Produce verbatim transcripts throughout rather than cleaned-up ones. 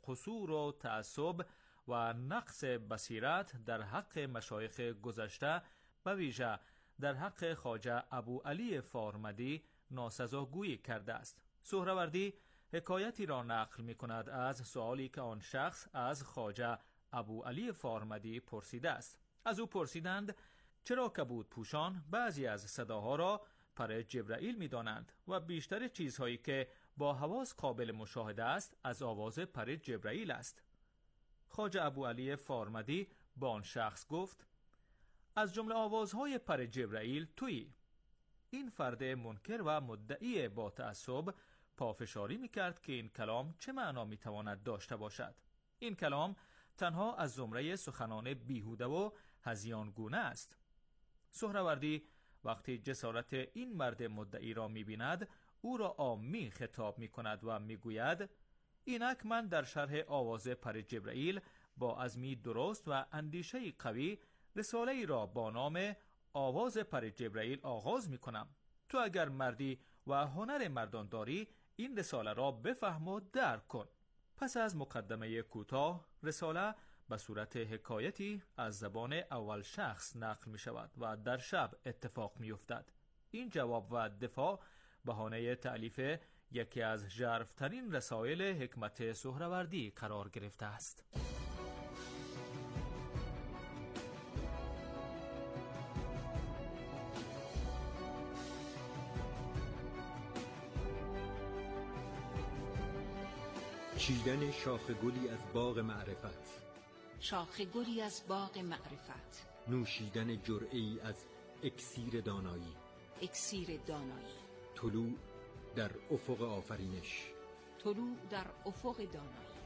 قصور و تعصب و نقص بصیرت در حق مشایخ گذشته و ویژه در حق خواجه ابو علی فارمدی ناسزاگویی کرده است. سهروردی حکایتی را نقل می کند از سؤالی که آن شخص از خواجه ابو علی فارمدی پرسیده است. از او پرسیدند چرا کبود پوشان بعضی از صداها را پر جبرائیل می دانند و بیشتر چیزهایی که با حواس قابل مشاهده است از آواز پر جبرائیل است. خواجه ابو علی فارمدی با آن شخص گفت از جمله آوازهای پر جبرائیل تویی. این فرد منکر و مدعی با تعصب پافشاری میکرد که این کلام چه معنا میتواند داشته باشد. این کلام تنها از زمره سخنان بیهوده و هذیانگونه است. سهروردی وقتی جسارت این مرد مدعی را میبیند او را عامی خطاب میکند و میگوید اینک من در شرح آواز پر جبرائیل با عزمی درست و اندیشه قوی رساله ای را با نام آواز پر جبرائیل آغاز می کنم. تو اگر مردی و هنر مردان داری این رساله را بفهم و درک کن. پس از مقدمه کوتاه رساله به صورت حکایتی از زبان اول شخص نقل می شود و در شب اتفاق می افتد. این جواب و دفاع بهانه تألیف یکی از ژرف‌ترین رسائل حکمت سهروردی قرار گرفته است. چیدن شاخ گلی از باغ معرفت، شاخ گلی از باغ معرفت، نوشیدن جرعه‌ای از اکسیر دانایی، اکسیر دانایی، طلوع در افق آفرینش، طلوع در افق دانایی.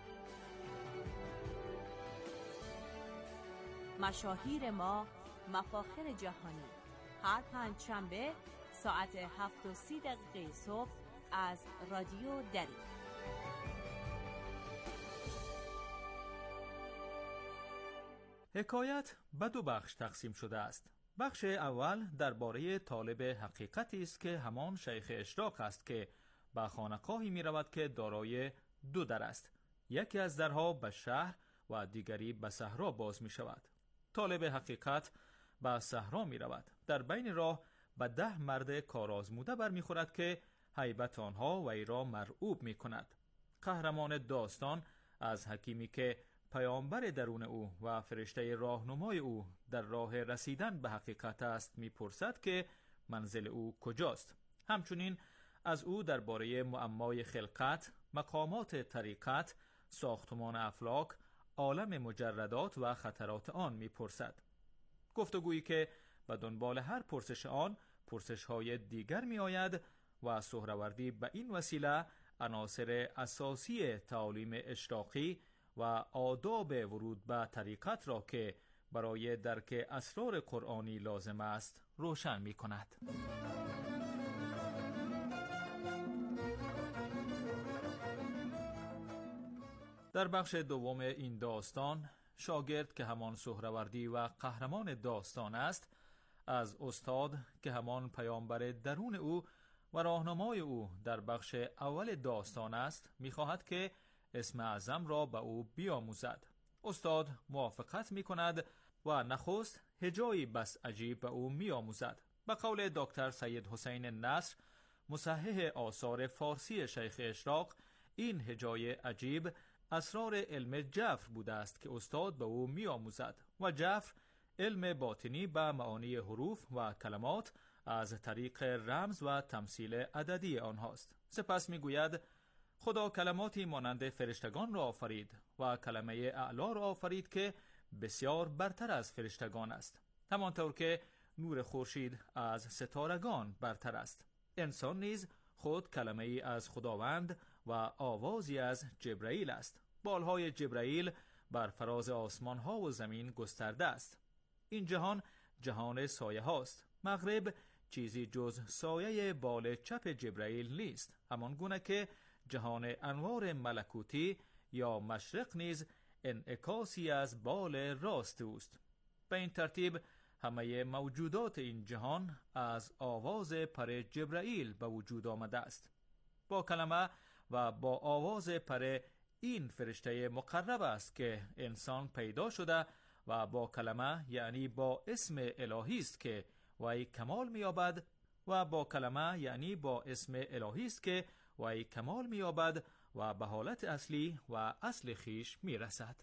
مشاهیر ما، مفاخر جهانی، هر پنج شنبه ساعت هفت و سی دقیقه صبح از رادیو دری. حکایت به دو بخش تقسیم شده است. بخش اول درباره طالب حقیقتی است که همان شیخ اشراق است که به خانقاهی می رود که دارای دو در است. یکی از درها به شهر و دیگری به صحرا باز می شود. طالب حقیقت به صحرا می رود. در بین راه به ده مرد کارآزموده بر می خورد که هیبت آنها وی را مرعوب می کند. قهرمان داستان از حکیمی که پیامبر درون او و فرشته راهنمای او در راه رسیدن به حقیقت است میپرسد که منزل او کجاست. همچنین از او درباره معمای خلقت، مقامات طریقت، ساختمان افلاک، عالم مجردات و خطرات آن میپرسد. گفتگویی که به دنبال هر پرسش آن پرسش های دیگر می آید و سهروردی به این وسیله عناصر اساسی تعالیم اشراقی و آداب ورود به طریقت را که برای درک اسرار قرآنی لازم است روشن می کند. در بخش دوم این داستان شاگرد که همان سهروردی و قهرمان داستان است از استاد که همان پیامبر درون او و راهنمای او در بخش اول داستان است می‌خواهد که اسم اعظم را به او بیاموزد. استاد موافقت می‌کند و نخست هجایی بس عجیب به او می‌آموزد. به قول دکتر سید حسین نصر مصحح آثار فارسی شیخ اشراق، این هجای عجیب اسرار علم جفر بوده است که استاد به او می‌آموزد و جفر علم باطنی به معانی حروف و کلمات از طریق رمز و تمثیل عددی آنهاست. سپس میگوید خدا کلماتی مانند فرشتگان را آفرید و کلمه اعلی را آفرید که بسیار برتر از فرشتگان است، همانطور که نور خورشید از ستارگان برتر است. انسان نیز خود کلمه ای از خداوند و آوازی از جبرائیل است. بالهای جبرائیل بر فراز آسمان ها و زمین گسترده است. این جهان جهان سایه هاست. مغرب چیزی جز سایه بال چپ جبرائیل نیست، همان گونه که جهان انوار ملکوتی یا مشرق نیز انعکاسی از بال راست اوست. به این ترتیب همه موجودات این جهان از آواز پر جبرائیل به وجود آمده است. با کلمه و با آواز پر این فرشته مقرب است که انسان پیدا شده و با کلمه یعنی با اسم الهی است که وی کمال می‌یابد و با کلمه یعنی با اسم الهی است که وی کمال می‌یابد و به حالت اصلی و اصل خیش می‌رسد.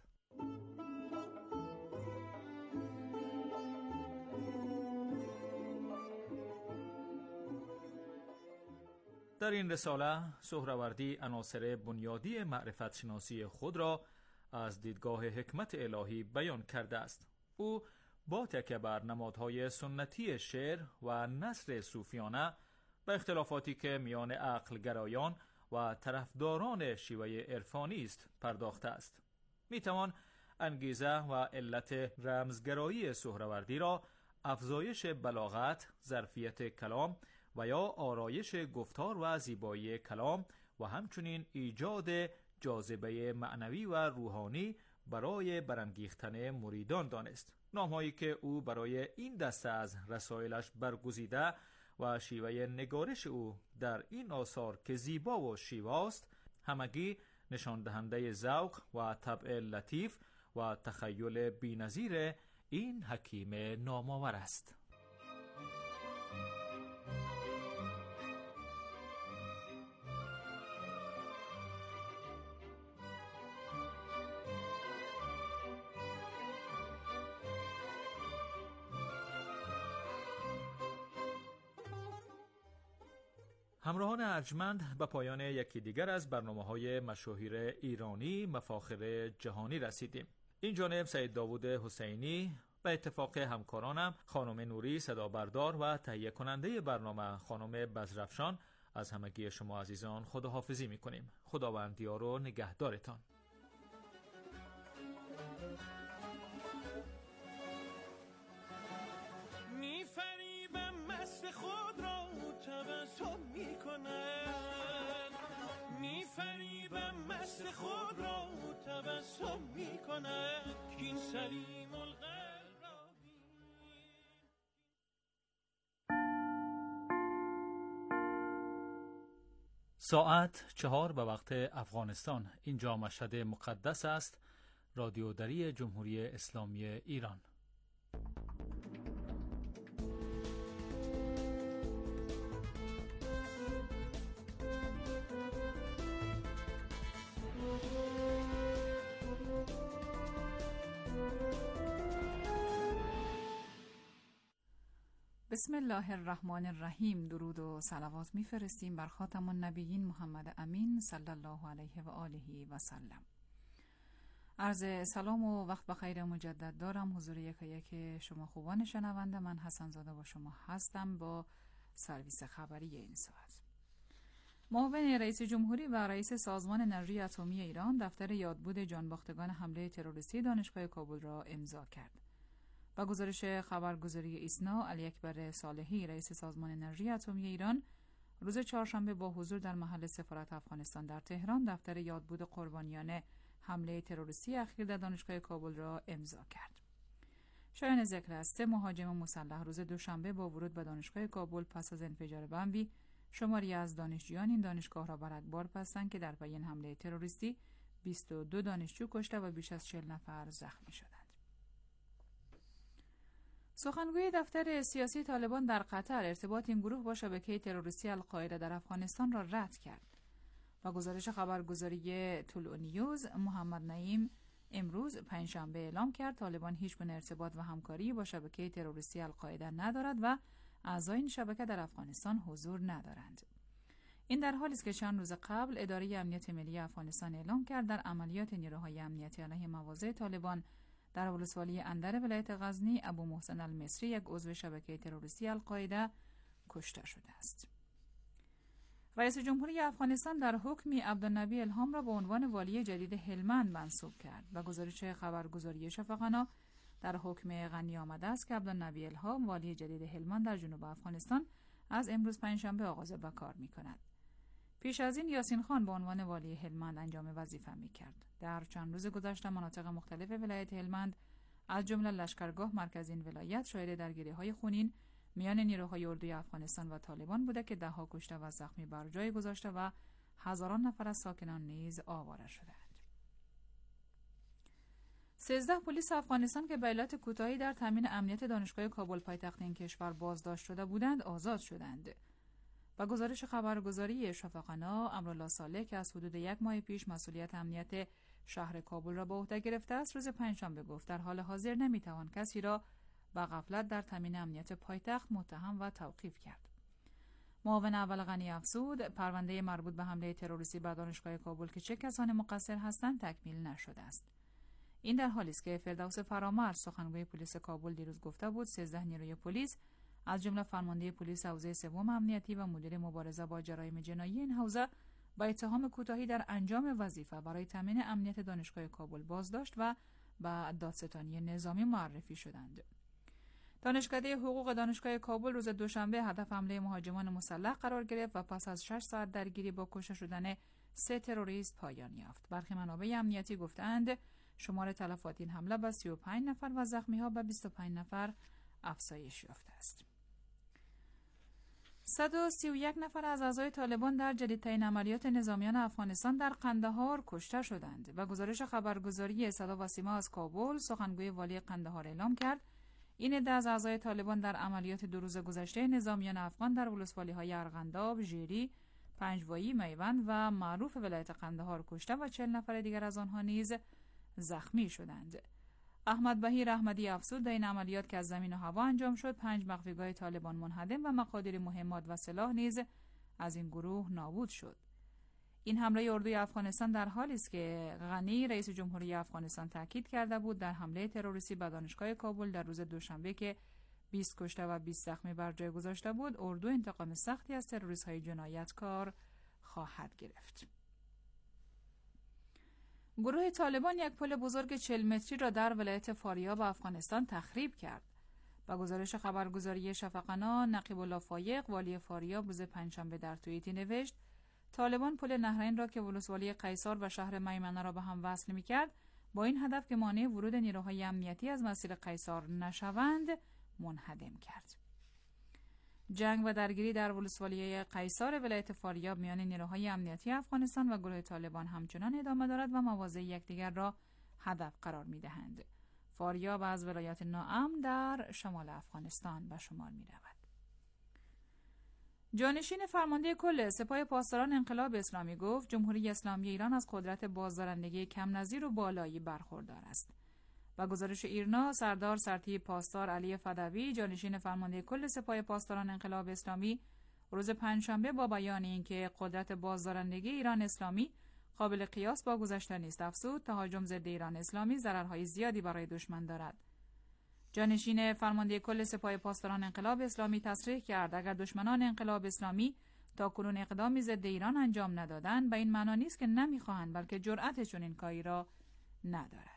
در این رساله سهروردی عناصر بنیادی معرفت شناسی خود را از دیدگاه حکمت الهی بیان کرده است. او با تکیه بر نمادهای سنتی شعر و نثر صوفیانه به اختلافاتی که میان عقل گرایان و طرفداران شیوه عرفانی است پرداخته است. میتوان انگیزه و علت رمزگرایی سهروردی را افزایش بلاغت، ظرفیت کلام و یا آرایش گفتار و زیبایی کلام و همچنین ایجاد جاذبه معنوی و روحانی برای برانگیختن مریدان دانست. نامهایی که او برای این دسته از رسائلش برگزیده و شیوه نگارش او در این آثار که زیبا و شیواست همگی نشان دهنده ذوق و طبع لطیف و تخیل بی‌نظیر این حکیم نامآور است. همراهان ارجمند به پایان یکی دیگر از برنامه‌های مشاهیر ایرانی مفاخر جهانی رسیدیم. این جانب سید داوود حسینی به اتفاق همکارانم خانم نوری صدابردار و تهیه کننده برنامه خانم بزرفشان از همگی شما عزیزان خداحافظی می‌کنیم. خداوند یار و نگهدارتان. می‌فریبم مست خود را تبسم می‌کنند، می‌فریبم مست خود را تبسم می‌کنند که این سلیم القلب را ساعت چهار به وقت افغانستان. اینجا مشهد مقدس است. رادیو دری جمهوری اسلامی ایران. بسم الله الرحمن الرحیم. درود و صلوات میفرستیم بر خاتم النبیین محمد امین صلی الله علیه و آله و سلم. عرض سلام و وقت بخیر مجدد دارم حضور یک یک شما خوبان شنونده. من حسن زاده با شما هستم با سرویس خبری این ساعت. معاون رئیس جمهوری و رئیس سازمان انرژی اتمی ایران دفتر یادبود جانباختگان حمله تروریستی دانشگاه کابل را امضا کرد. با گزارش خبرگزاری ایسنا، علی اکبر صالحی رئیس سازمان انرژی اتمی ایران روز چهارشنبه با حضور در محل سفارت افغانستان در تهران دفتر یادبود قربانیان حمله تروریستی اخیر در دانشگاه کابل را امضا کرد. شایان ذکر است سه مهاجم مسلح روز دوشنبه با ورود به دانشگاه کابل پس از انفجار بمبی شماری از دانشجویان این دانشگاه را برگبار بستند که در پی این حمله تروریستی بیست و دو دانشجو کشته و بیش از چهل نفر زخمی شدند. سخنگوی دفتر سیاسی طالبان در قطر ارتباط این گروه با شبکه تروریستی القاعده در افغانستان را رد کرد. با گزارش خبرگزاری طلوع نیوز، محمد نعیم امروز پنجشنبه اعلام کرد طالبان هیچ گونه ارتباط و همکاری با شبکه تروریستی القاعده ندارد و اعضای این شبکه در افغانستان حضور ندارند. این در حالی است که چند روز قبل اداره امنیت ملی افغانستان اعلام کرد در عملیات نیروهای امنیتی علیه مواضع طالبان در ولسوالی اندر ولایت غزنی ابو محسن المصری یک عضو شبکه تروریستی القاعده کشته شده است. رئیس جمهوری افغانستان در حکمی عبدالنبی الهام را به عنوان والی جدید هلمند منصوب کرد و گزارش خبرگزاری شفقنا در حکم غنی آمده است که عبدالنبی الهام والی جدید هلمند در جنوب افغانستان از امروز پنجشنبه آغاز به کار می‌کند. پیش از این یاسین خان به عنوان والی هلمند انجام وظیفه می‌کرد. در چند روز گذشته مناطق مختلف ولایت هلمند از جمله لشکرگاه مرکز این ولایت شاهد درگیری‌های خونین میان نیروهای اردوی افغانستان و طالبان بوده که ده‌ها کشته و زخمی بر جای گذاشته و هزاران نفر از ساکنان نیز آواره شدند. سیزده پلیس افغانستان که به علت کوتاهی در تامین امنیت دانشگاه کابل پایتخت این کشور بازداشت شده بودند آزاد شدند. و گزارش خبرگزاری شفاقنا امرالله صالح که از حدود یک ماه پیش مسئولیت امنیت شهر کابل را به عهده گرفته است، روز پنجشنبه گفت در حال حاضر نمیتوان کسی را به غفلت در تامین امنیت پایتخت متهم و توقیف کرد. معاون اول غنی افزود پرونده مربوط به حمله تروریستی به دانشگاه کابل که چه کسانی مقصر هستند تکمیل نشده است. این در حالی است که فردوس فرامرز سخنگوی پلیس کابل دیروز گفته بود سیزده نیروی پلیس از جمله فرمانده پلیس حوزه سوم امنیتی و مدیر مبارزه با جرایم جنایی این حوزه با اتهام کوتاهی در انجام وظیفه برای تامین امنیت دانشگاه کابل بازداشت و به دادستانی نظامی معرفی شدند. دانشکده حقوق دانشگاه کابل روز دوشنبه هدف حمله مهاجمان مسلح قرار گرفت و پس از شش ساعت درگیری با کشته شدن سه تروریست پایان یافت. برخی منابع امنیتی گفتند شمار تلفات این حمله به سی و پنج نفر و زخمی‌ها به بیست و پنج نفر افزایش یافته است. صد و سی و یک نفر از اعضای طالبان در جدیدترین عملیات نظامیان افغانستان در قندهار کشته شدند و گزارش خبرگزاری صدا و سیما از کابل سخنگوی والی قندهار اعلام کرد این عده از اعضای طالبان در عملیات دو روز گذشته نظامیان افغان در ولسوالی‌های ارغنداب، ژیری، پنجوایی، میوند و معروف ولایت قندهار کشته و چهل نفر دیگر از آنها نیز زخمی شدند. احمد بهیر احمدی افزود در این عملیات که از زمین و هوا انجام شد پنج مخفیگاه طالبان منهدم و مقادیر مهمات و سلاح نیز از این گروه نابود شد. این حمله اردوی افغانستان در حالی است که غنی رئیس جمهوری افغانستان تاکید کرده بود در حمله تروریستی به دانشگاه کابل در روز دوشنبه که بیست کشته و بیست زخمی بر جای گذاشته بود اردو انتقام سختی از تروریست‌های جنایتکار خواهد گرفت. گروه طالبان یک پل بزرگ چهل متری را در ولایت فاریاب افغانستان تخریب کرد. با گزارش خبرگزاری شفاقنا نقیب الله فایق والی فاریاب روز پنجشنبه در توییتی نوشت طالبان پل نهرین را که ولسوالی قیصار و شهر میمنه را به هم وصل می‌کرد با این هدف که مانع ورود نیروهای امنیتی از مسیر قیصار نشوند منهدم کرد. جنگ و درگیری در ولسوالی قیصار ولایت فاریاب میان نیروهای امنیتی افغانستان و گروه طالبان همچنان ادامه دارد و مواضع یکدیگر را هدف قرار می‌دهند. فاریاب از ولایات ناامن در شمال افغانستان به شمار می‌رود. جانشین فرمانده کل سپاه پاسداران انقلاب اسلامی گفت جمهوری اسلامی ایران از قدرت بازدارندگی کم نظیر و بالایی برخوردار است. و گزارش ایرنا سردار سرتی پاسدار علی فدوی جانشین فرمانده کل سپاه پاسداران انقلاب اسلامی روز پنجشنبه با بیان اینکه قدرت بازدارندگی ایران اسلامی قابل قیاس با گذشته نیست افزود تهاجم ضد ایران اسلامی ضررهای زیادی برای دشمن دارد. جانشین فرمانده کل سپاه پاسداران انقلاب اسلامی تصریح کرد اگر دشمنان انقلاب اسلامی تاکنون اقدامی ضد ایران انجام ندادند به این معنا نیست که نمیخواهند بلکه جرأت چنین کاری را ندارند.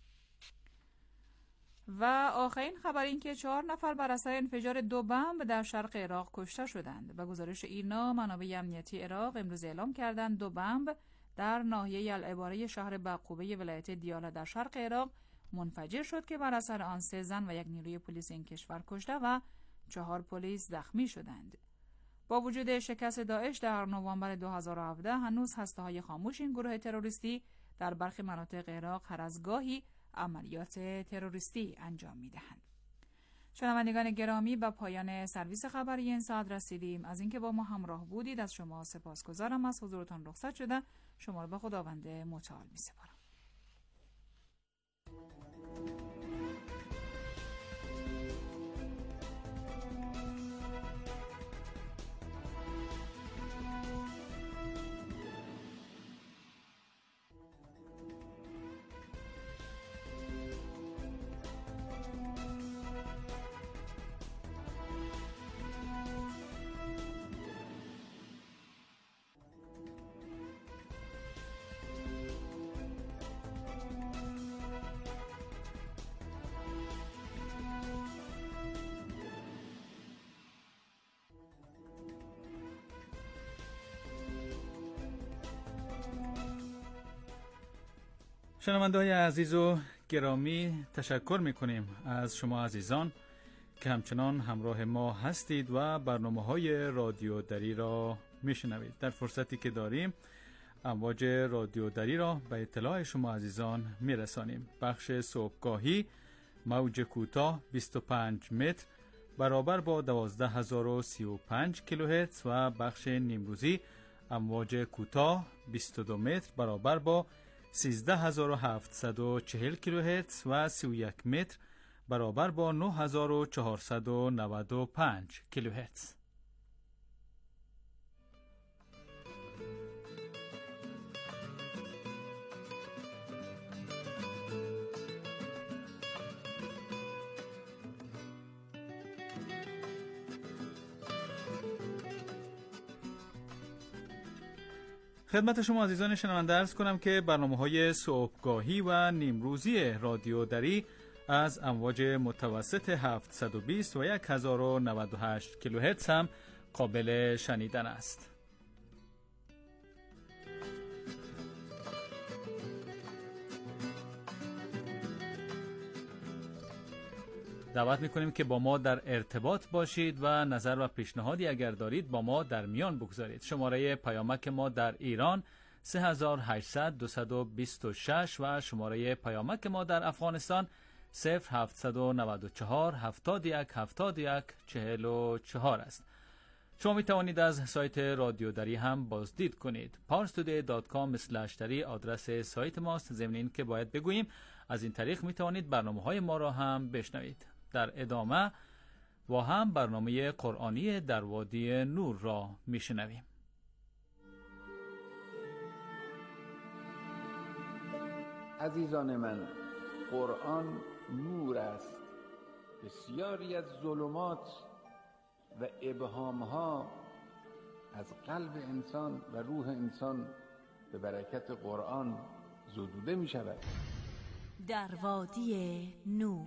و آخرین خبر این که چهار نفر بر اثر انفجار دو بمب در شرق عراق کشته شدند. به گزارش ایرنا منابع امنیتی عراق امروز اعلام کردند دو بمب در ناحیه العباره شهر بقوبه ولایت دیاله در شرق عراق منفجر شد که بر اثر آن سه زن و یک نیروی پلیس این کشور کشته و چهار پلیس زخمی شدند. با وجود شکست داعش در نوامبر دو هزار و هفده هنوز هسته‌های خاموش این گروه تروریستی در برخی مناطق عراق هر از گاهی عملیات تروریستی انجام می‌دهند. شنوندگان گرامی به پایان سرویس خبری این ساعت رسیدیم. از اینکه با ما همراه بودید از شما سپاسگزارم. از حضورتان رخصت شده شما را به خداوند متعال می‌سپارم. شنونده‌های عزیز و گرامی تشکر می‌کنیم از شما عزیزان که همچنان همراه ما هستید و برنامه‌های رادیو دری را می‌شنوید. در فرصتی که داریم امواج رادیو دری را به اطلاع شما عزیزان میرسانیم. بخش صبحگاهی موج کوتاه بیست و پنج متر برابر با دوازده هزار و سی و پنج کیلوهرتز و بخش نیمروزی امواج کوتاه بیست و دو متر برابر با سیزده هزار و هفتصد و چهل کیلوهرتز و سی و یک متر برابر با نه هزار و چهارصد و نود و پنج کیلوهرتز. خدمت شما عزیزان شنونده عرض کنم که برنامه‌های صبحگاهی و نیمروزی رادیو دری از امواج متوسط هفتصد و بیست و هزار و نود و هشت کیلوهرتز هم قابل شنیدن است. دعوت میکنیم که با ما در ارتباط باشید و نظر و پیشنهادی اگر دارید با ما در میان بگذارید. شماره پیامک ما در ایران سه هزار و هشتصد دویست و بیست و شش و شماره پیامک ما در افغانستان صفر هفتصد و نود و چهار هفتاد و یک هفتاد و یک چهل و چهار است. شما می توانید از سایت رادیو دری هم بازدید کنید. parstoday دات com اسلش دری آدرس سایت ماست. ضمن این که باید بگوییم از این طریق می توانید برنامه‌های ما را هم بشنوید. در ادامه و هم برنامه قرآنی در وادی نور را میشنویم. عزیزان من، قرآن نور است. بسیاری از ظلمات و ابهامها از قلب انسان و روح انسان به برکت قرآن زدوده می شود. در وادی نور.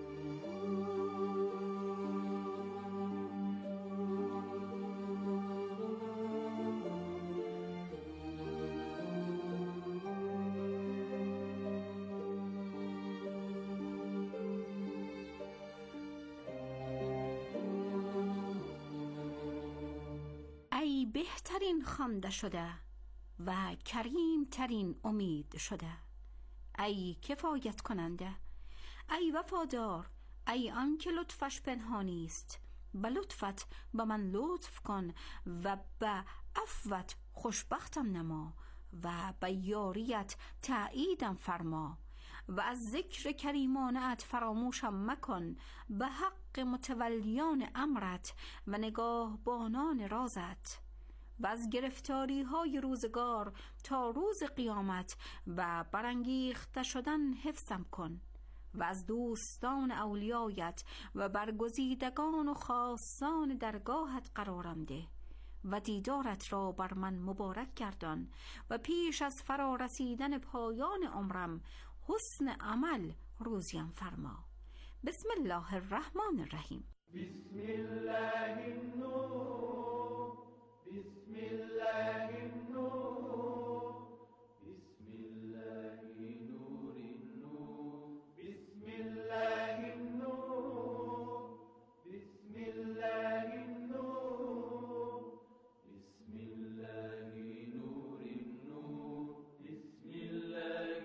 ای بهترین خوانده شده و کریم ترین امید شده، ای کفایت کننده، ای وفادار، ای آن که لطفش پنهانی است، به لطفت به من لطف کن و به عفوت خوشبختم نما و به یاریت تأییدم فرما و از ذکر کریمانت فراموشم مکن، به حق متولیان امرت و نگاهبانان رازت و از گرفتاری های روزگار تا روز قیامت و برانگیخته شدن حفظم کن و از دوستان اولیایت و برگزیدگان و خاصان درگاهت قرارم ده و دیدارت را بر من مبارک گردان و پیش از فرا رسیدن پایان عمرم حسن عمل روزیم فرما. بسم الله الرحمن الرحیم. بسم الله النور، بسم الله النور، بسم الله نور النور، بسم الله النور، بسم الله النور، بسم الله نور النور، بسم الله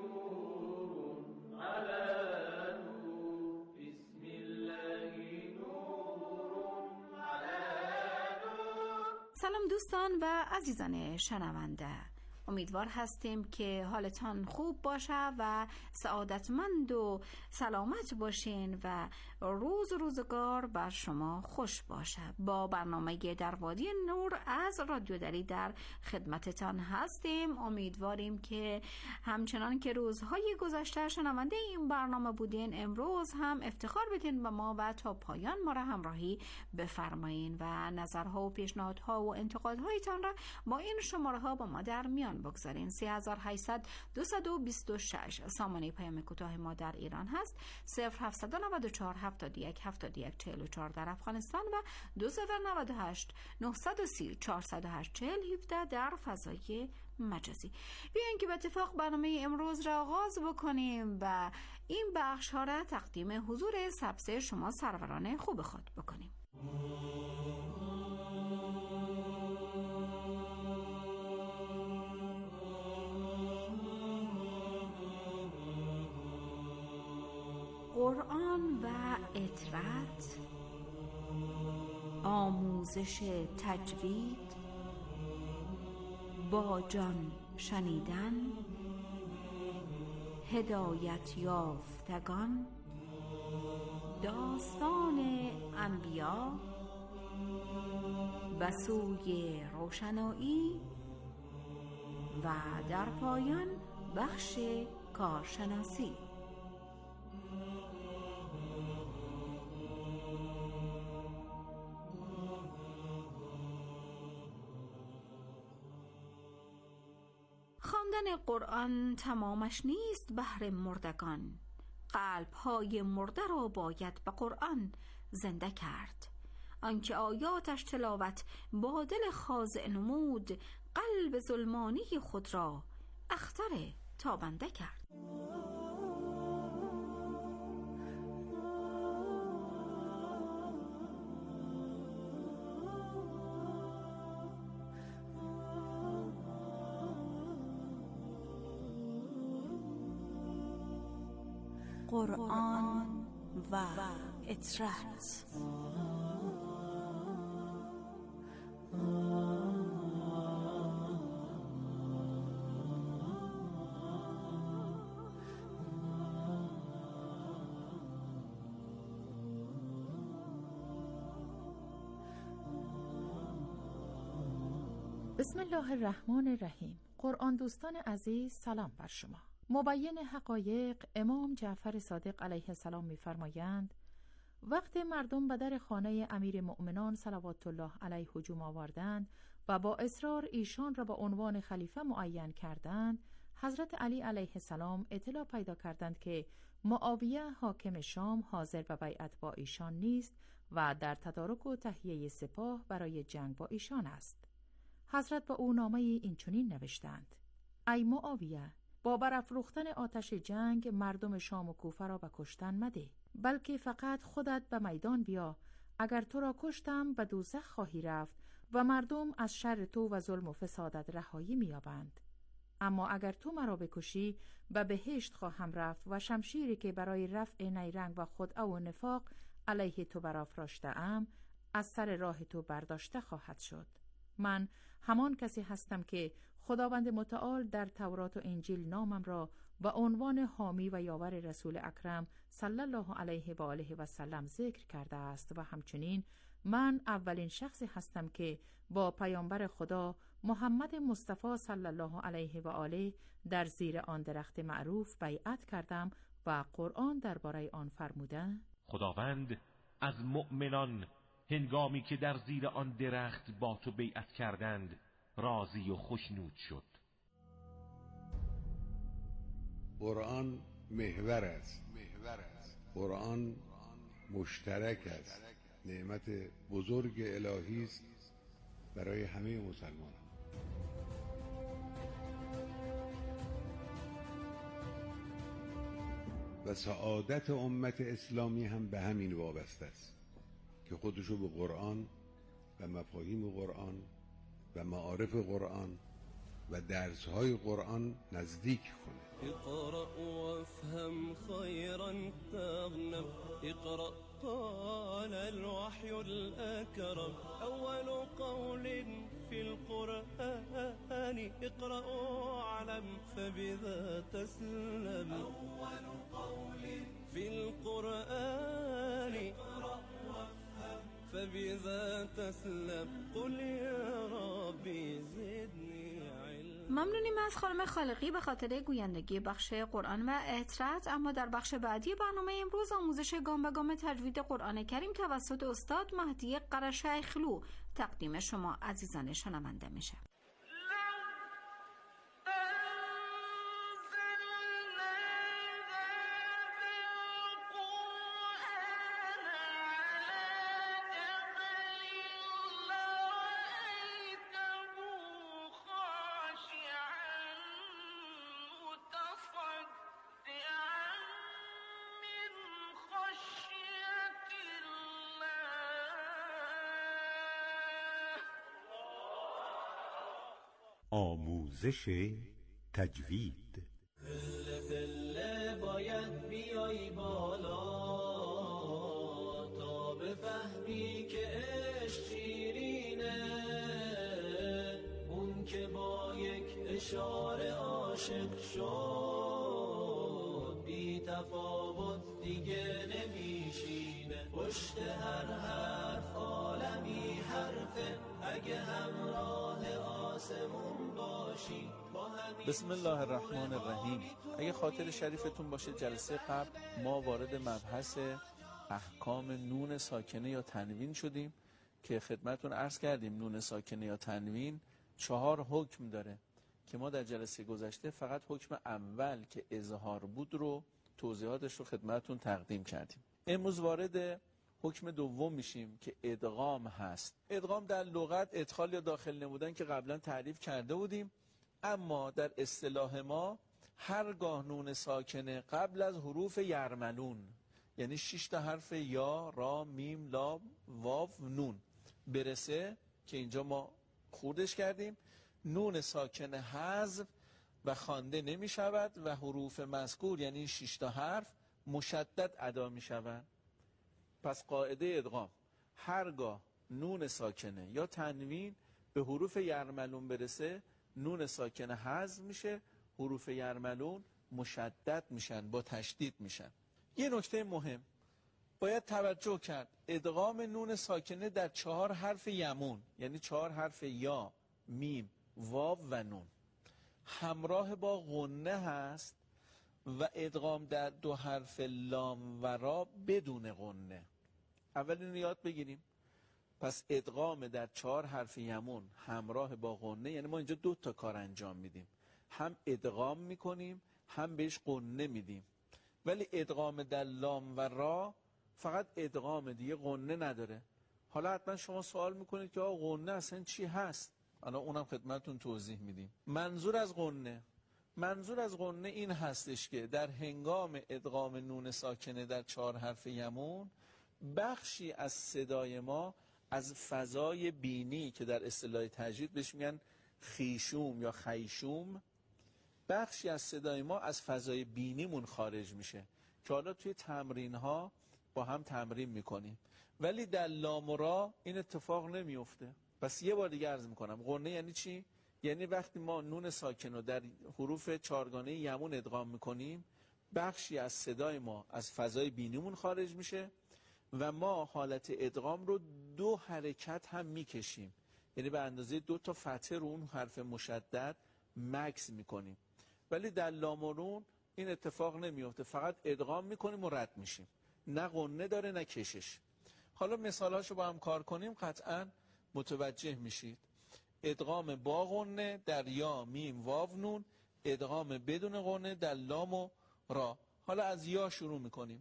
نور على نور، بسم الله نور على نور. سلام دوستان و عزیزان شنونده، امیدوار هستیم که حالتان خوب باشه و سعادتمند و سلامت باشین و روز روزگار بر شما خوش باشه. با برنامه در وادی نور از رادیو دری در خدمتتان هستیم. امیدواریم که همچنان که روزهای گذشته شنونده این برنامه بودین، امروز هم افتخار بدین به ما و تا پایان ما را همراهی بفرمایین و نظرها و پیشنهادها و انتقادهایتان را با این شماره ها با ما در میان بگذارین. سه هزار و هشتصد دویست و بیست و شش سامانه پیام کوتاه ما در ایران هست. صفر هفتصد و نود و چهار هفتاد و یک هفتاد و یک چهل و چهار در افغانستان و دو صفر نود و هشت نهصد و سی چهارصد و هشت چهل هفده در فضای مجازی. بیاین که به اتفاق برنامه امروز را آغاز بکنیم و این بخش ها را تقدیم حضور سبز شما سروران خوب خود بکنیم. قرآن و اطرت، آموزش تجوید، با جان شنیدن، هدایت یافتگان، داستان انبیا و سوی روشنایی و در پایان بخش کارشناسی. خواندن قرآن تمامش نیست بهر مردگان. قلب‌های مرده را باید به قرآن زنده کرد. آنکه آیاتش تلاوت با دل خاضع نمود، قلب ظلمانی خود را اختر تابنده کرد. قرآن و اطرت. بسم الله الرحمن الرحیم. قرآن دوستان عزیز، سلام بر شما. مبین حقایق امام جعفر صادق علیه السلام می‌فرمایند وقت مردم به در خانه امیر مؤمنان صلوات الله علیه هجوم آوردند و با اصرار ایشان را به عنوان خلیفه معین کردند، حضرت علی علیه السلام اطلاع پیدا کردند که معاویه حاکم شام حاضر به بیعت با ایشان نیست و در تدارک و تهیه سپاه برای جنگ با ایشان است. حضرت با او نامه این چنین نوشتند: ای معاویه، با برافروختن آتش جنگ مردم شام و کوفه را به کشتن مده، بلکه فقط خودت به میدان بیا. اگر تو را کشتم به دوزخ خواهی رفت و مردم از شر تو و ظلم و فسادت رهایی می‌یابند. اما اگر تو مرا بکشی به بهشت خواهم رفت و شمشیری که برای رفع نیرنگ و خدعه و نفاق علیه تو برافراشته ام از سر راه تو برداشته خواهد شد. من همان کسی هستم که خداوند متعال در تورات و انجیل نامم را به عنوان حامی و یاور رسول اکرم صلی الله علیه و آله و سلم ذکر کرده است و همچنین من اولین شخصی هستم که با پیامبر خدا محمد مصطفی صلی الله علیه و آله در زیر آن درخت معروف بیعت کردم و قرآن درباره آن فرموده: خداوند از مؤمنان هنگامی که در زیر آن درخت با تو بیعت کردند راضی و خوشنود شد. قرآن محور است. قرآن مشترک است. نعمت بزرگ الهی است برای همه مسلمانان. و سعادت امت اسلامی هم به همین وابسته است که خودشو به قرآن و مفاهیم قرآن و معارف قرآن و درسهای قرآن نزدیک کنه. اقرأ وافهم خيرا تغنم، اقرأ قال الوحي الأكرم، أول قول في القرآن اقرأ واعلم فبذا تسلم، أول قول في القرآن اقرأ وافهم فبذا تسلم، قل يا ربي زدني علم. ممنونیم از خانم خالقی به خاطر گویندگی بخش قرآن و اطرت. اما در بخش بعدی برنامه امروز آموزش گام به گام تجوید قرآن کریم توسط استاد مهدی قرشیخلو تقدیم شما عزیزان شنونده میشه. آموزش تجوید. پله پله باید بیای بالا، بفهمی که عشق شیرینه، اون که با یک اشاره عاشق شد بی تفاوت دیگه نمیشینه. پشت هر حرف عالمی حرفه، اگه همراه آسمون باشی. بسم الله الرحمن الرحیم. اگه خاطر شریفتون باشه جلسه قبل ما وارد مبحث احکام نون ساکنه یا تنوین شدیم که خدمتون عرض کردیم نون ساکنه یا تنوین چهار حکم داره که ما در جلسه گذشته فقط حکم اول که اظهار بود رو توضیحاتش رو خدمتون تقدیم کردیم. امروز وارد حکم دوم میشیم که ادغام هست. ادغام در لغت ادخال یا داخل نمودن که قبلا تعریف کرده بودیم، اما در اصطلاح ما هرگاه نون ساکنه قبل از حروف یرملون، یعنی شش تا حرف یا، را، میم، لام، واو، نون برسه که اینجا ما خوردش کردیم، نون ساکنه حذف و خوانده نمی شود و حروف مذکور یعنی شش تا حرف مشدد ادا می شود. پس قاعده ادغام هرگاه نون ساکنه یا تنوین به حروف یرملون برسه نون ساکنه حذف میشه، حروف یرملون مشدد میشن، با تشدید میشن. یه نکته مهم باید توجه کرد، ادغام نون ساکنه در چهار حرف یمون یعنی چهار حرف یا، میم، واو و نون همراه با غنه هست و ادغام در دو حرف لام و را بدون غنه. اول اینو یاد بگیریم. پس ادغام در چهار حرف یمون همراه با غنه یعنی ما اینجا دو تا کار انجام میدیم، هم ادغام میکنیم هم بهش غنه میدیم. ولی ادغام در لام و را فقط ادغام، دیگه غنه نداره. حالا حتما شما سوال میکنید که آقا غنه اصلا چی هست؟ الان اونم خدمتتون توضیح میدیم. منظور از غنه منظور از غنه این هستش که در هنگام ادغام نون ساکنه در چهار حرف یمون بخشی از صدای ما از فضای بینی که در اصطلاح تجوید بهش میگن خیشوم یا خیشوم، بخشی از صدای ما از فضای بینیمون خارج میشه که حالا توی تمرین ها با هم تمرین میکنیم. ولی در لام و را این اتفاق نمیفته. پس یه بار دیگه عرض میکنم، غنه یعنی چی؟ یعنی وقتی ما نون ساکن رو در حروف چهارگانه یمون ادغام میکنیم بخشی از صدای ما از فضای بینیمون خارج میشه و ما حالت ادغام رو دو حرکت هم میکشیم، یعنی به اندازه دو تا فتحه رو اون حرف مشدد مکس میکنیم. ولی در لام و نون این اتفاق نمیفته، فقط ادغام میکنیم و رد میشیم، نه غنه داره نه کشش. حالا مثالاشو با هم کار کنیم قطعا متوجه میشید. ادغام با غنه در یا، میم، واو، نون، ادغام بدون غنه در لام و را. حالا از یا شروع میکنیم.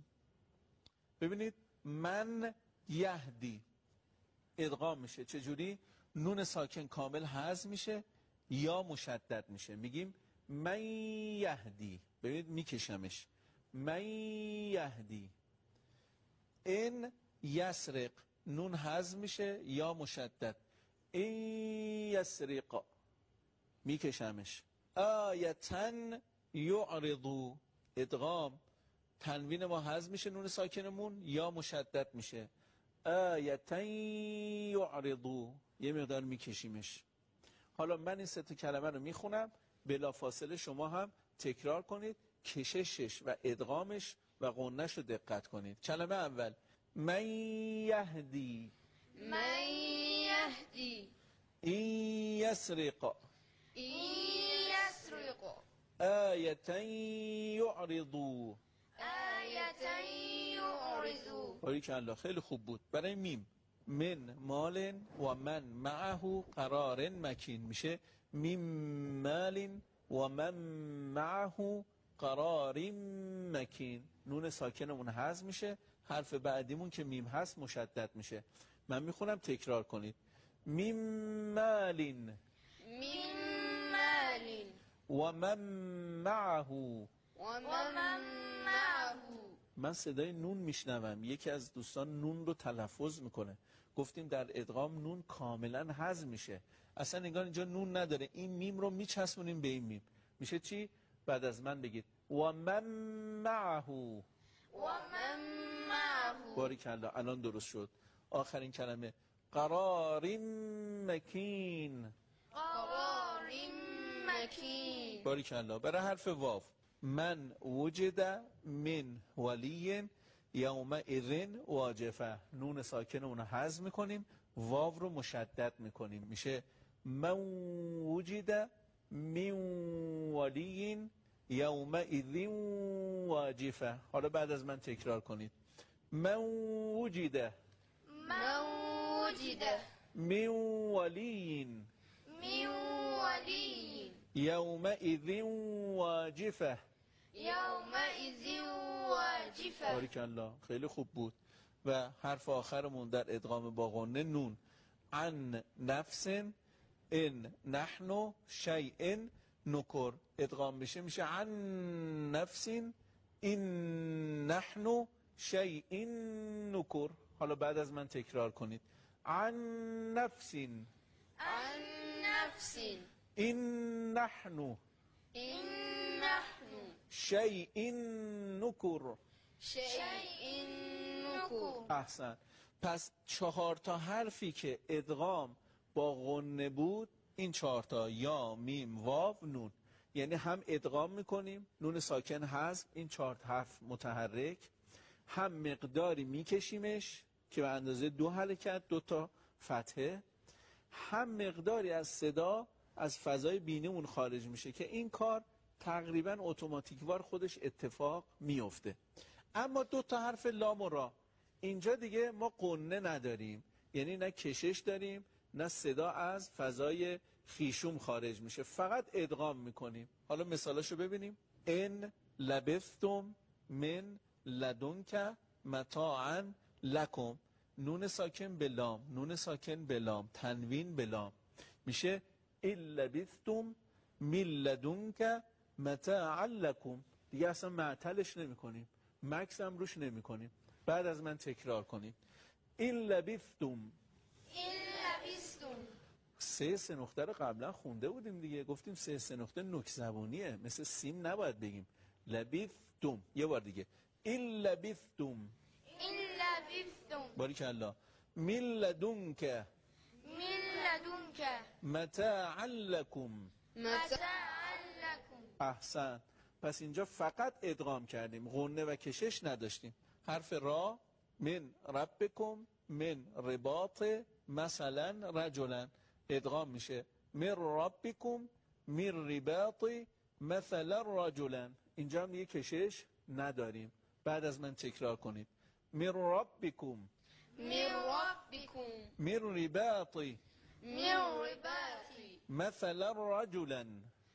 ببینید من یهدی ادغام میشه چجوری؟ نون ساکن کامل حذف میشه، یا مشدد میشه، میگیم من یهدی. ببینید میکشمش، من یهدی. ان یسرق نون حذف میشه، یا مشدد، این یسرق میکشمش. آیتن یعرضو ادغام تنوین ما حذف میشه، نون ساکنمون یا مشدد میشه، آیتن یعرضو یه مقدار میکشیمش. حالا من این سه تا کلمه رو میخونم، بلا فاصله شما هم تکرار کنید، کششش و ادغامش و غنش رو دقت کنید. کلمه اول من یهدی، من یهدی. این یسرق، این یسرق. آیتن یعرضو، آیتن یعرضو. باریکالله خیلی خوب بود. برای میم من مال و من معه قرار مکین میشه میم مال و من معه قرار مکین. نون ساکنمون حذف میشه، حرف بعدیمون که میم هست مشدد میشه. من میخونم تکرار کنید. میم مال، میم مال و من معه، و من معه. من صدای نون میشنوم، یکی از دوستان نون رو تلفظ میکنه. گفتیم در ادغام نون کاملا حذف میشه، اصلا انگار اینجا نون نداره. این میم رو میچسبونیم به این میم، میشه چی؟ بعد از من بگید و من معه، و من معه. باریکالله الان درست شد. آخرین کلمه قرار مکین. قرار مکین. باریکالله. برای حرف واو من وجد من ولی یومئذ واجفه، نون ساکن اون رو حذف میکنیم، واو رو مشدد میکنیم، میشه من وجد من ولی یومئذ واجفه. حالا بعد از من تکرار کنید. من وجد من وجد من ولی من ولی یومئذ واجفه. یومئذ واجفه. باریکالله، خیلی خوب بود. و حرف آخرمون در ادغام با غنه نون. عن نفس ان نحن شیء نکر، ادغام بشه میشه عن نفس این نحن شیء نکر. حالا بعد از من تکرار کنید. عن نفس عن نفس این نحن این نحن شیء نکر. شیء نکر. احسن. پس چهار تا حرفی که ادغام با غنه بود این چهار تا، یا میم واو نون، یعنی هم ادغام میکنیم نون ساکن حذف این چهار حرف متحرک، هم مقداری میکشیمش که به اندازه دو حرکت دو تا فتحه، هم مقداری از صدا از فضای بینیمون خارج میشه که این کار تقریبا اتوماتیکوار خودش اتفاق میفته. اما دو تا حرف لام و را اینجا دیگه ما غنه نداریم، یعنی نه کشش داریم نه صدا از فضای خیشوم خارج میشه، فقط ادغام میکنیم. حالا مثالاشو ببینیم. ان لبثتم من لدنک متاعا لکم، نون ساکن به لام، نون ساکن به لام، تنوین به لام، میشه ان لبثتم من لدنک متاعا لکم. دیگه اصلا معطلش نمی کنیم، مکس هم روش نمی کنیم. بعد از من تکرار کنیم. این لبثتم این لبثتم. سه سه نقطه رو قبلا خونده بودیم دیگه، گفتیم سه سه نقطه نوک زبونیه، مثل سیم نباید بگیم. لبثتم. یه بار دیگه. این لبثتم این لبثتم. باریکالله. من لدنک من لدنک متاعا لکم. متاعا لکم. احسن. پس اینجا فقط ادغام کردیم، غنه و کشش نداشتیم. حرف را من ربکم من رباط مثلا رجلا، ادغام میشه من ربکم من رباط مثلا رجلا. اینجا هم یه کشش نداریم. بعد از من تکرار کنید. من ربکم من ربکم من رباط من رباط مثلا رجلا.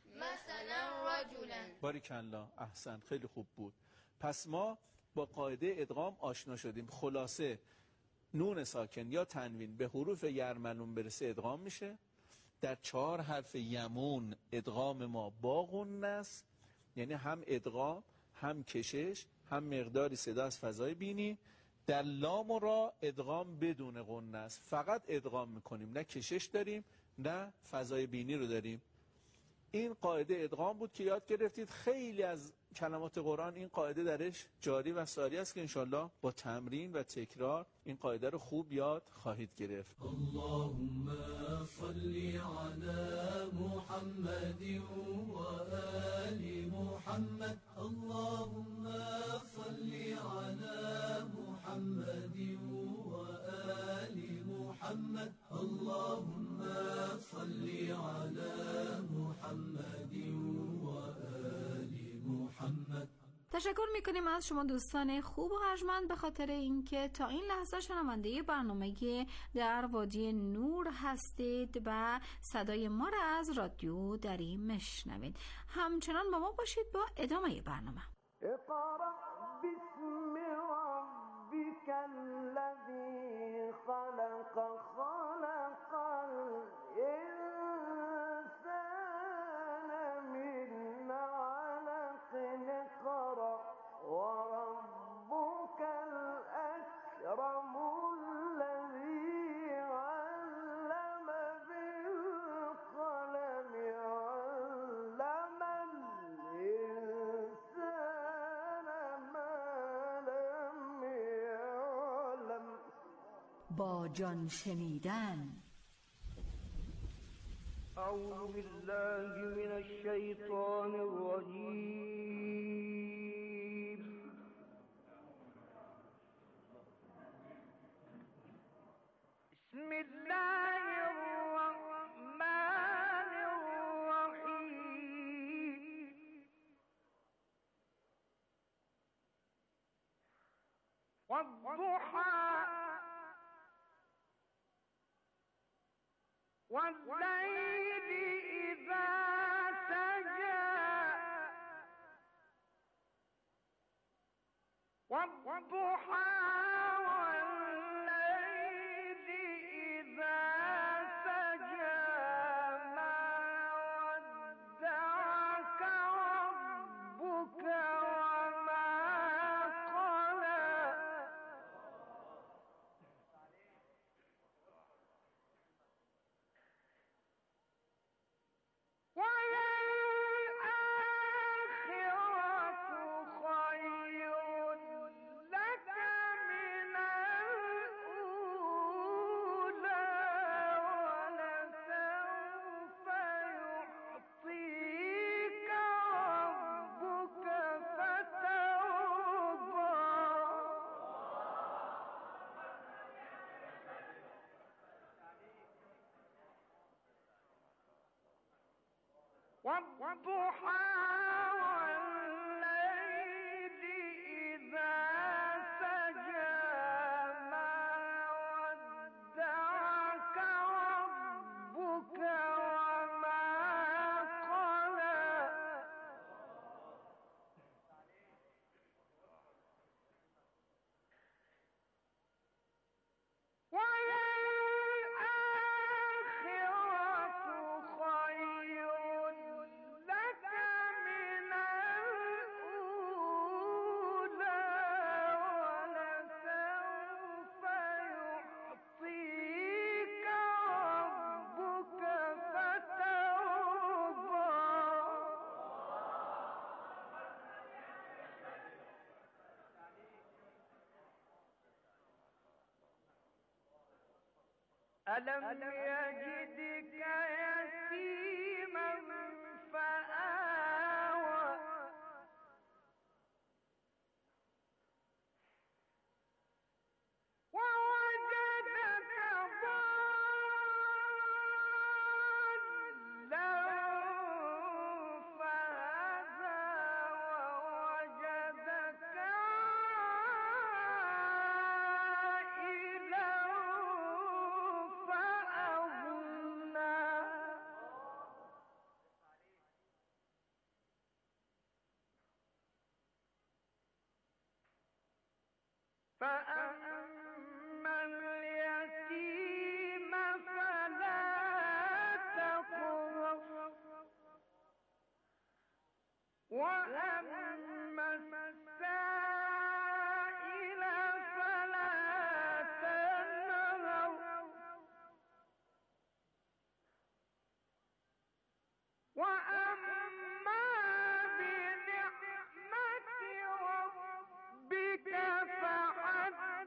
مثلا رجلا. باریکالله. احسن، خیلی خوب بود. پس ما با قاعده ادغام آشنا شدیم. خلاصه نون ساکن یا تنوین به حروف یرملون برسه ادغام میشه. در چهار حرف یمون ادغام ما با غنه است، یعنی هم ادغام هم کشش هم مقداری صدا از فضای بینی. در لام و را ادغام بدون غنه است، فقط ادغام میکنیم، نه کشش داریم نه فضای بینی رو داریم. این قاعده ادغام بود که یاد گرفتید. خیلی از کلمات قرآن این قاعده درش جاری و ساری است که انشالله با تمرین و تکرار این قاعده رو خوب یاد خواهید گرفت. اللهم صل علی محمد و آل محمد. اللهم صل علی محمد و آل محمد. اللهم صل علی محمد و آل محمد. تشکر میکنیم از شما دوستان خوب و ارجمند به خاطر اینکه تا این لحظه شنونده برنامه در وادی نور هستید و صدای ما را از رادیو دری میشنوید. همچنان با ما باشید با ادامه برنامه. اقرأ باسم ربك الذي خلق خلق الإنسان من علق. اقرأ وربك الأكرم الذي علم بالقلم علم الإنسان ما لم يعلم. با جان شنیدن. اعوذ بالله من الشیطان الرجیم. بسم الله الرحمن الرحیم. والضحى والليل إذا سجى والضحى والليل إذا سجى ما ودعك ربك وما قلى. والضحى والليل إذا سجى ما ودعك ربك وما قلى. ألم يجدك يتيما فآوى ووجدك ضالا فهدى ووجدك عائلا فأغنى. فأما اليتيم فلا تقهر وأما السائل فلا تنهر وأما بنعمة ربك فحدث.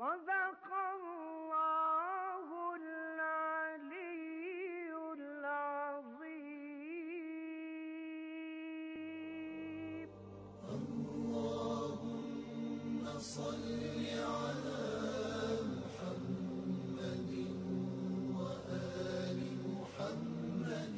صدق الله العلی العظیم. اللهم صل على محمد وآل محمد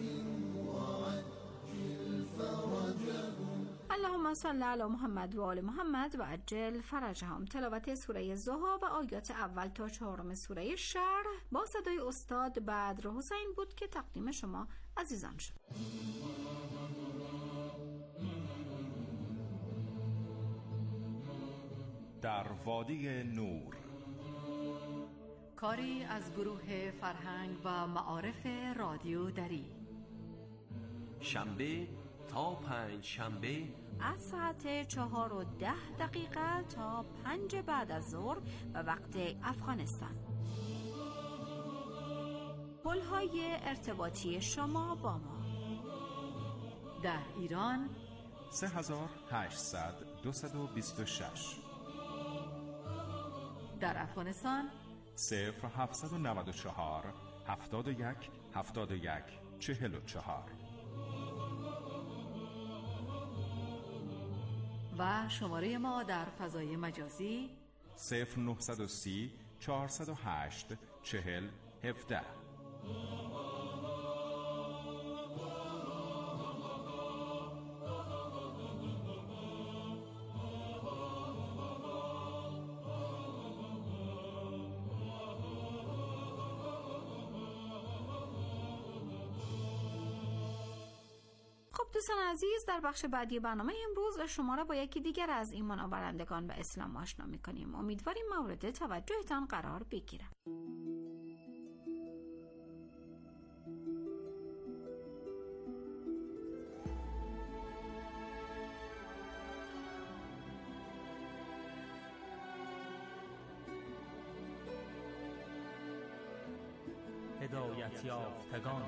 وعجل فرجهم. اللهم صل علی محمد و آل محمد و عجل فرجهم. تلاوت سوره ضحی و آیات اول تا چهارم سوره شرح با صدای استاد بدر حسین بود که تقدیم شما عزیزان شد. در وادی نور، کاری از گروه فرهنگ و معارف رادیو دری، شنبه تا پنج شنبه از ساعت چهار و ده دقیقه تا پنج بعد از ظهر و وقت افغانستان. پل‌های ارتباطی شما با ما: در ایران سه هزار و هشتصد دویست و بیست و شش، در افغانستان صفر هفتصد و نود و چهار هفتاد و یک هفتاد و یک چهل و چهار، و شماره ما در فضای مجازی صفر نهصد و سی چهارصد و هشت چهل هفده. دوستان عزیز، در بخش بعدی برنامه امروز شما را با یکی دیگر از ایمان آورندگان به اسلام آشنا می‌کنیم. امیدواریم مورد توجهتان قرار بگیرد. هدایت یافتگان.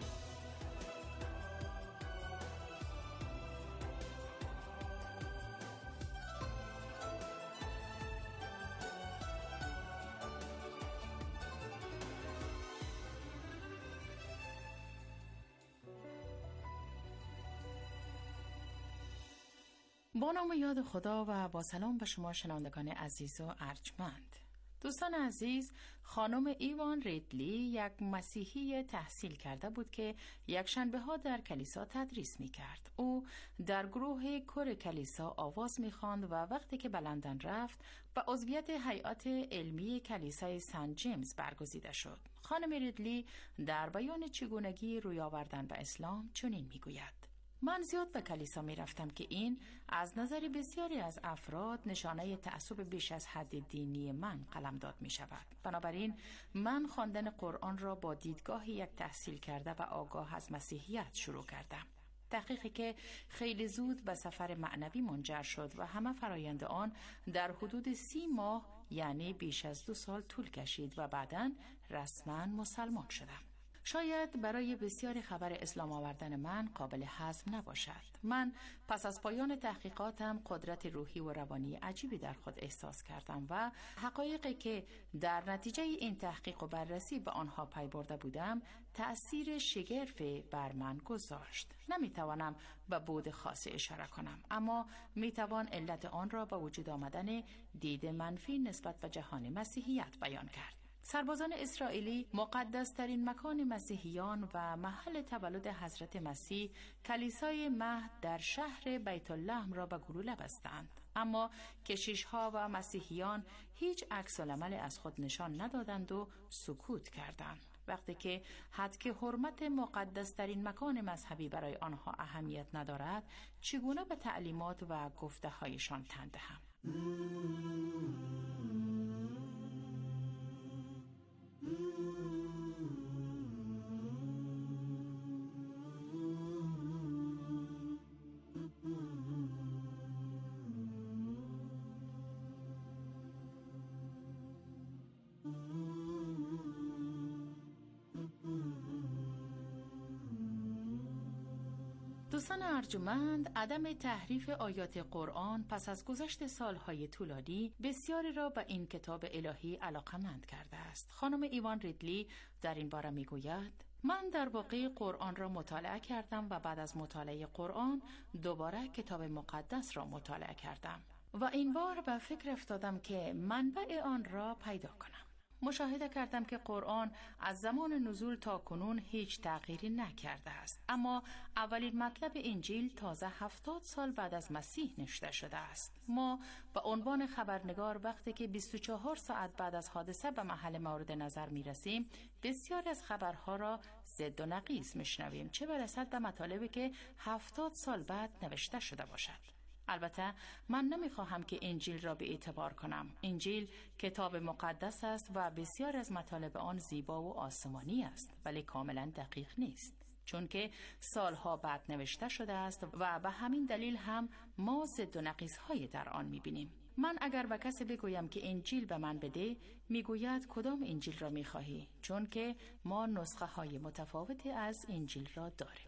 با نام یاد خدا و با سلام به شما شنوندگان عزیز و ارجمند. دوستان عزیز، خانم ایوان ریدلی یک مسیحی تحصیل کرده بود که یک شنبه ها در کلیسا تدریس می کرد. او در گروه کور کلیسا آواز می خواند و وقتی که به لندن رفت به عضویت هیئت علمی کلیسای سنت جیمز برگزیده شد. خانم ریدلی در بیان چگونگی روی آوردن به اسلام چنین می گوید: من زیاد به کلیسا می رفتم که این از نظر بسیاری از افراد نشانه تعصب بیش از حد دینی من قلمداد می شود. بنابراین من خواندن قرآن را با دیدگاه یک تحصیل کرده و آگاه از مسیحیت شروع کردم. تحقیقی که خیلی زود به سفر معنوی منجر شد و همه فرایند آن در حدود سی ماه یعنی بیش از دو سال طول کشید و بعداً رسما مسلمان شدم. شاید برای بسیاری خبر اسلام آوردن من قابل هضم نباشد. من پس از پایان تحقیقاتم قدرت روحی و روانی عجیبی در خود احساس کردم و حقایقی که در نتیجه این تحقیق و بررسی به آنها پی برده بودم تأثیر شگرفی بر من گذاشت. نمیتوانم به بعد خاصی اشاره کنم، اما میتوان علت آن را به وجود آمدن دید منفی نسبت به جهان مسیحیت بیان کرد. سربازان اسرائیلی مقدسترین مکان مسیحیان و محل تولد حضرت مسیح کلیسای مهد در شهر بیت لحم را به گلوله بستند، اما کشیش‌ها و مسیحیان هیچ عکس العمل از خود نشان ندادند و سکوت کردند. وقتی که حد که حرمت مقدسترین مکان مذهبی برای آنها اهمیت ندارد، چگونه به تعلیمات و گفته هایشان تن دهم؟ دوستان ارجمند، عدم تحریف آیات قرآن پس از گذشت سالهای طولانی بسیاری را به این کتاب الهی علاقمند کرده است. خانم ایوان ریدلی در این باره میگوید: من در واقع قرآن را مطالعه کردم و بعد از مطالعه قرآن دوباره کتاب مقدس را مطالعه کردم و این بار به فکر افتادم که منبع آن را پیدا کنم. مشاهده کردم که قرآن از زمان نزول تا کنون هیچ تغییری نکرده است، اما اولین مطلب انجیل تازه هفتاد سال بعد از مسیح نوشته شده است. ما به عنوان خبرنگار وقتی که بیست و چهار ساعت بعد از حادثه به محل مورد نظر می رسیم، بسیاری از خبرها را ضد و نقیض می شنویم، چه برسد به مطالبی که هفتاد سال بعد نوشته شده باشد. البته من نمیخواهم که انجیل را به اعتبار کنم. انجیل کتاب مقدس است و بسیار از مطالب آن زیبا و آسمانی است، ولی کاملا دقیق نیست، چون که سالها بعد نوشته شده است و به همین دلیل هم ما ضد و نقیض‌های در آن میبینیم. من اگر به کسی بگویم که انجیل به من بده، میگوید کدام انجیل را میخواهی؟ چون که ما نسخه های متفاوتی از انجیل را داریم.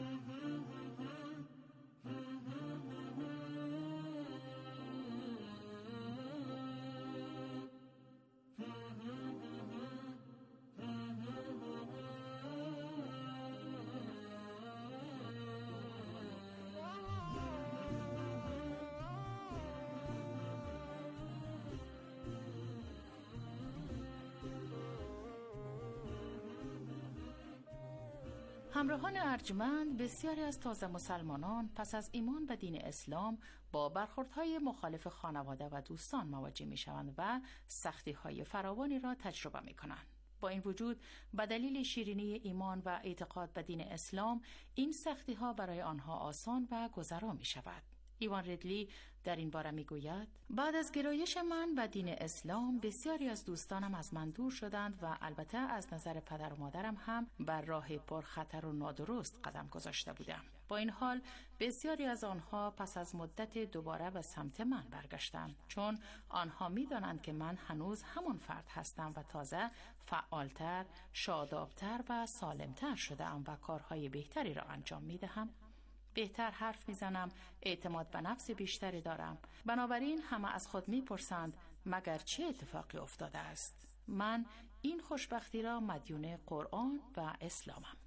همراهان ارجمند، بسیاری از تازه مسلمانان پس از ایمان به دین اسلام با برخوردهای مخالف خانواده و دوستان مواجه می شوند و سختی‌های فراوانی را تجربه می کنند. با این وجود به دلیل شیرینی ایمان و اعتقاد به دین اسلام، این سختی‌ها برای آنها آسان و گذرا می شود. ایوان ریدلی در این باره می گوید: بعد از گرایش من به دین اسلام، بسیاری از دوستانم از من دور شدند و البته از نظر پدر و مادرم هم بر راه پرخطر و نادرست قدم گذاشته بودم. با این حال بسیاری از آنها پس از مدت دوباره به سمت من برگشتند، چون آنها می دانند که من هنوز همون فرد هستم و تازه فعالتر، شادابتر و سالمتر شدم و کارهای بهتری را انجام می دهم. بهتر حرف میزنم، اعتماد به نفس بیشتری دارم. بنابراین همه از خود میپرسند مگر چه اتفاقی افتاده است؟ من این خوشبختی را مدیون قرآن و اسلامم.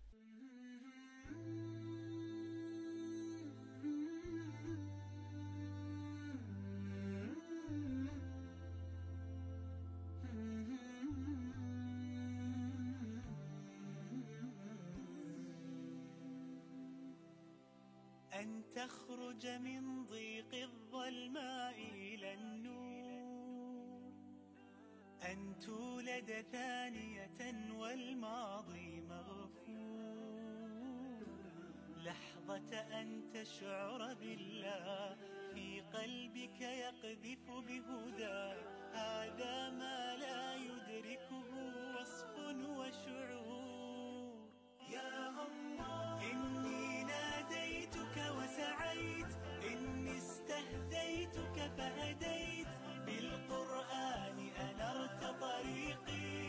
أن تخرج من ضيق الظلماء إلى النور، أن تولد ثانية والماضي مغفور، لحظة أن تشعر بالله في قلبك يقذف بهدى، هذا ما لا يدركه وصف وشعور. يا الله إني ناديتك وسعيت، إني استهديتك فهديت، بالقرآن أنرت طريقي.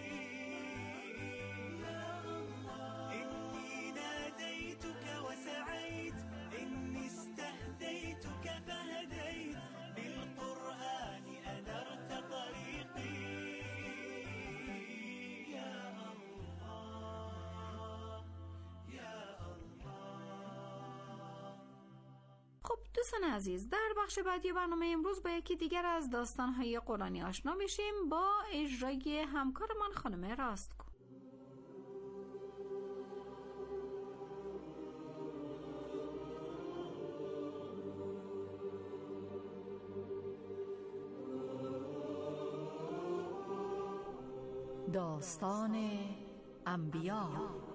يا الله إني ناديتك وسعيت، إني استهديتك فهديت، بالقرآن أنرت طريقي. يا الله يا خب دوستان عزیز، در بخش بعدی برنامه امروز با یکی دیگر از داستان‌های قرآنی آشنا میشیم با اجرای همکارمان خانم راستگو. داستان انبیا.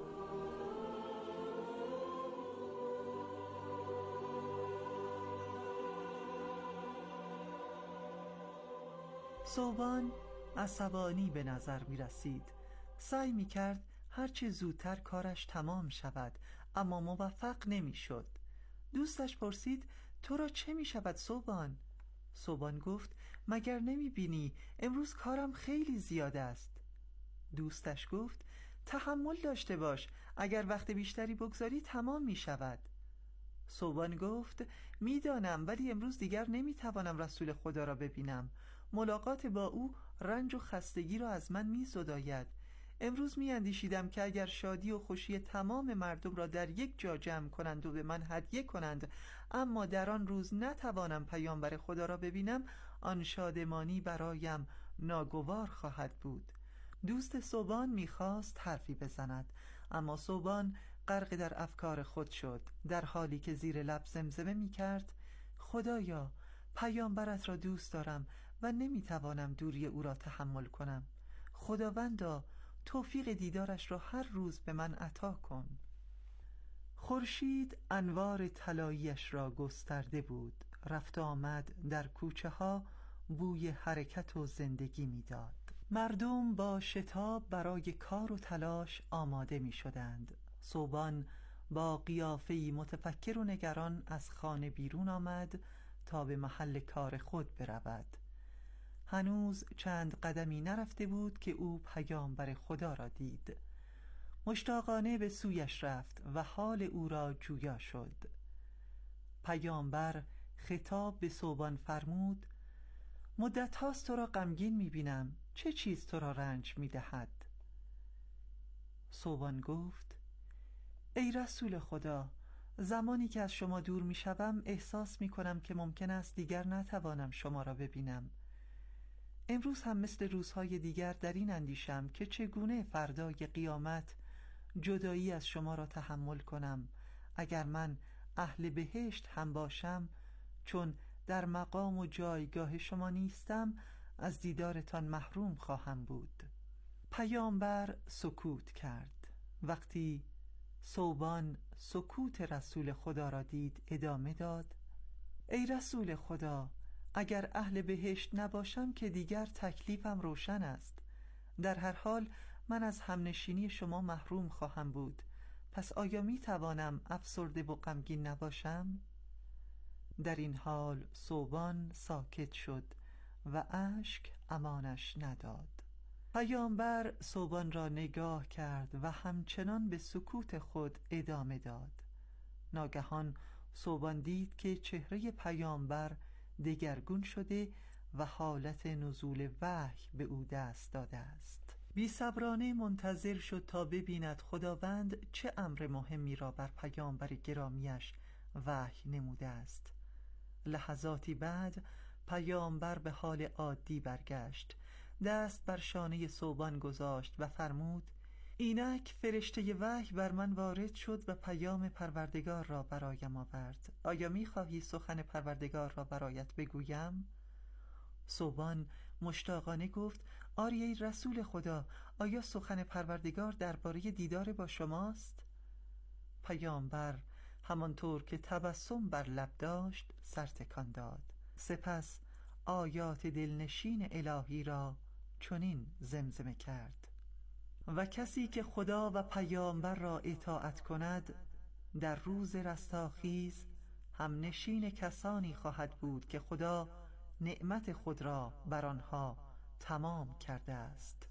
ثعبان عصبانی به نظر می رسید. سعی می کرد هرچه زودتر کارش تمام شود، اما موفق نمی شد. دوستش پرسید: تو را چه می شود ثعبان؟ ثعبان گفت: مگر نمی بینی امروز کارم خیلی زیاد است. دوستش گفت: تحمل داشته باش، اگر وقت بیشتری بگذاری تمام می شود. ثوبان گفت میدانم، ولی امروز دیگر نمیتوانم رسول خدا را ببینم. ملاقات با او رنج و خستگی را از من میزداید. امروز میاندیشیدم که اگر شادی و خوشی تمام مردم را در یک جا جمع کنند و به من هدیه کنند، اما در آن روز نتوانم پیامبر خدا را ببینم، آن شادمانی برایم ناگوار خواهد بود. دوست ثوبان میخواست حرفی بزند، اما ثوبان غرق در افکار خود شد، در حالی که زیر لب زمزمه میکرد خدایا، پیامبرت را دوست دارم و نمیتوانم دوری او را تحمل کنم. خداوندا، توفیق دیدارش را هر روز به من عطا کن. خورشید انوار طلایی‌اش را گسترده بود، رفت آمد در کوچه ها بوی حرکت و زندگی میداد. مردم با شتاب برای کار و تلاش آماده می شدند. ثوبان با قیافه‌ای متفکر و نگران از خانه بیرون آمد تا به محل کار خود برود. هنوز چند قدمی نرفته بود که او پیامبر خدا را دید. مشتاقانه به سویش رفت و حال او را جویا شد. پیامبر خطاب به ثوبان فرمود مدت هاست تو را غمگین می بینم، چه چیز تو را رنج می دهد؟ ثوبان گفت ای رسول خدا، زمانی که از شما دور می شوم احساس می کنم که ممکن است دیگر نتوانم شما را ببینم. امروز هم مثل روزهای دیگر در این اندیشم که چگونه فردای قیامت جدایی از شما را تحمل کنم. اگر من اهل بهشت هم باشم، چون در مقام و جایگاه شما نیستم، از دیدارتان محروم خواهم بود. پیامبر سکوت کرد. وقتی ثوبان سکوت رسول خدا را دید ادامه داد ای رسول خدا، اگر اهل بهشت نباشم که دیگر تکلیفم روشن است. در هر حال من از همنشینی شما محروم خواهم بود، پس آیا می توانم افسرده و غمگین نباشم؟ در این حال ثوبان ساکت شد و اشک امانش نداد. پیامبر ثوبان را نگاه کرد و همچنان به سکوت خود ادامه داد. ناگهان ثوبان دید که چهره پیامبر دگرگون شده و حالت نزول وحی به او دست داده است. بی‌صبرانه منتظر شد تا ببیند خداوند چه امر مهمی را بر پیامبر گرامیش وحی نموده است. لحظاتی بعد پیامبر به حال عادی برگشت، دست بر شانه ثوبان گذاشت و فرمود اینک فرشته وحی بر من وارد شد و پیام پروردگار را برایم آورد. آیا می‌خواهی سخن پروردگار را برایت بگویم؟ ثوبان مشتاقانه گفت آری ای رسول خدا، آیا سخن پروردگار درباره دیدار با شماست؟ پیامبر همانطور که تبسم بر لب داشت سر تکان داد. سپس آیات دلنشین الهی را چنین زمزمه کرد و کسی که خدا و پیامبر را اطاعت کند در روز رستاخیز هم نشین کسانی خواهد بود که خدا نعمت خود را بر آنها تمام کرده است.